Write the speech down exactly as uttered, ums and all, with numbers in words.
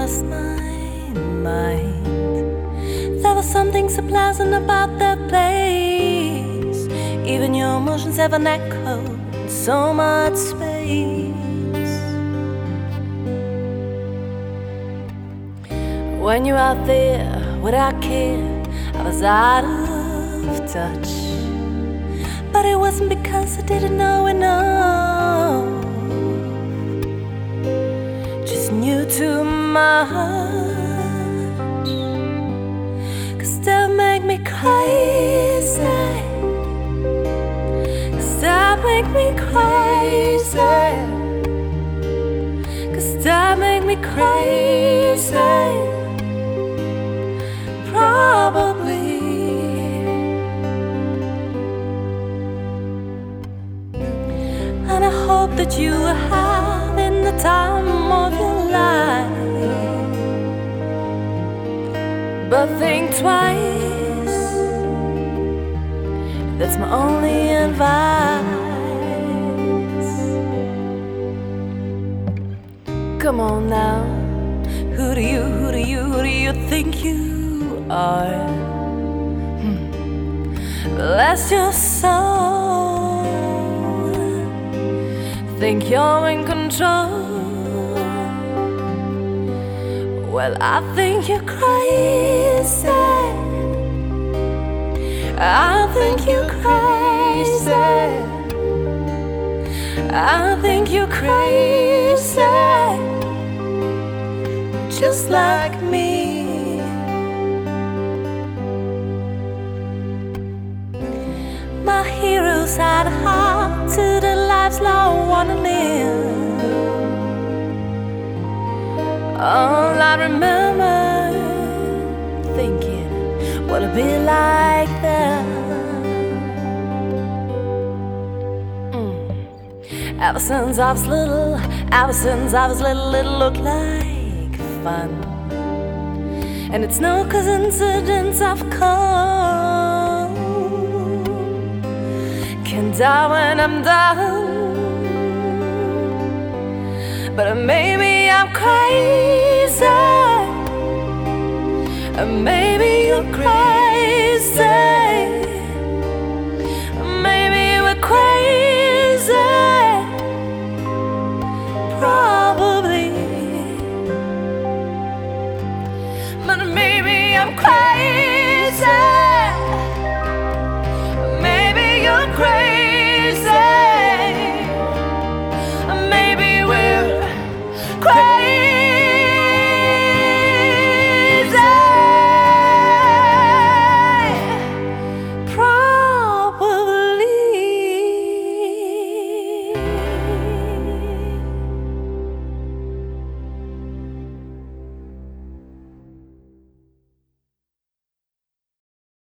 lost my mind. There was something so pleasant about that place. Even your emotions have an echo in so much space. When you're out there without care, I was out of touch. But it wasn't because I didn't know enough, just knew too much. Cause that make me crazy, Cause that make me crazy, Cause that make me crazy. Probably. And I hope that you are having the time of your life, but think twice, that's my only advice. Come on now, who do you, who do you, who do you think you are? Hmm. Bless your soul. Think you're in control. Well, I think you're crazy. I think you're crazy. I think you're crazy, just like me. My heroes had a heart to the lives I wanna live. All I remember thinking, wanna be like them. Mm. Ever since I was little, ever since I was little, it looked like fun. And it's no coincidence I've come. Can die when I'm done, but maybe I'm crazy, maybe you're crazy, maybe we're crazy, probably, but maybe I'm crazy, maybe you're crazy.